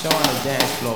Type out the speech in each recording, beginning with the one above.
show on the dance floor.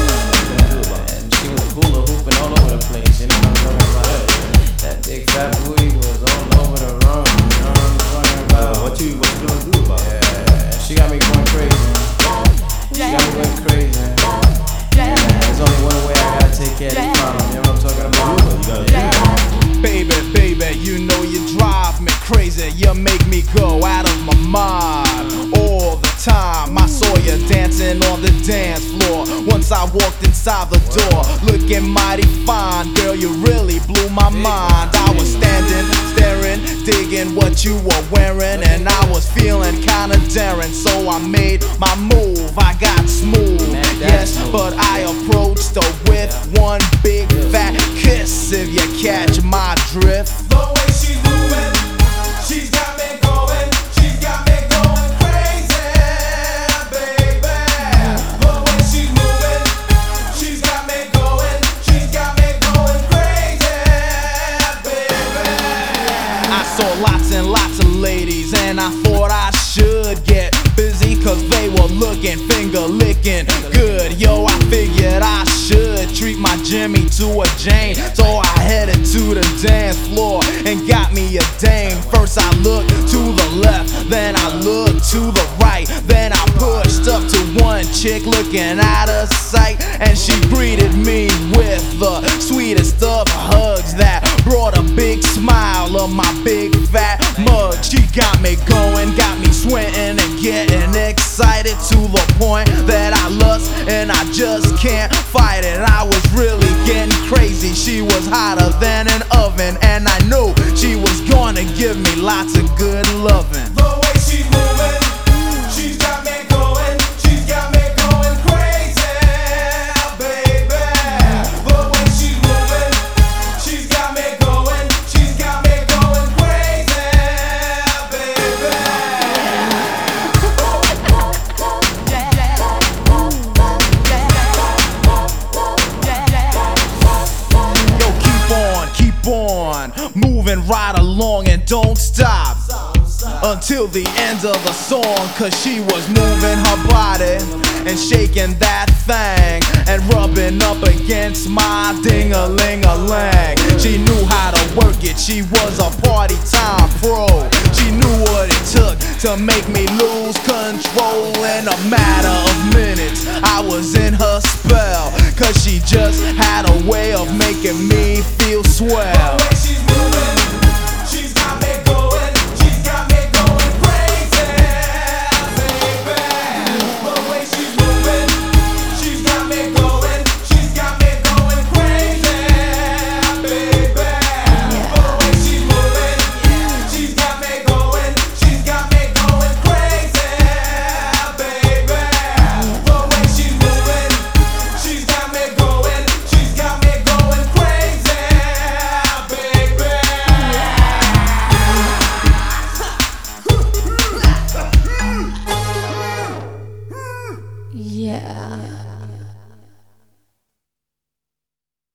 And she was hula hooping all over the place. You know what I'm talking about? That big fat booty was all over the room. You know what I'm talking about? What you gonna do about it? Yeah, she got me going crazy. She got me going crazy. Yeah, there's only one way I gotta take care of this problem. You know what I'm talking about? Baby, baby, you know you drive me crazy. You make me go out of my mind all the time. I saw you dancing on the dance floor once I walked inside the door, looking mighty fine. Girl, you really blew my mind. I was standing, staring, digging what you were wearing, and I was feeling kinda daring, so I made my move. I got smooth, yes, but I approached her with one big fat kiss, if you catch my drift. The way she's moving, she's got me going, she's got me going crazy, baby. The way she's moving, she's got me going, she's got me going crazy, baby. I saw lots and lots of ladies, and I thought I should get busy, cause they were looking, finger licking good. Yo, I figured I should treat my Jimmy to a Jane, so I headed to the dance floor and got me a dame. First I looked to the left, then I looked to the right, then I pushed up to one chick looking out of sight, and she greeted me with the sweetest of hugs that brought a big smile on my big fat mug. She got me going, got me sweating and getting excited to the point that I lust and I just can't fight it. I was really getting crazy. She was hotter than an oven, and I knew she was gonna give me lots of good loving. The way she's moving, she's got me going, she's got me going crazy, baby. The way she's moving, she's got me going, she's got me going crazy, baby. Yo, keep on, moving right along and don't stop until the end of the song, cause she was moving her body and shaking that thing and rubbing up against my ding-a-ling-a-lang. She knew how to work it, she was a party time pro. She knew what it took to make me lose control. In a matter of minutes, I was in her spell, cause she just had a way of making me feel swell. The way she's moving,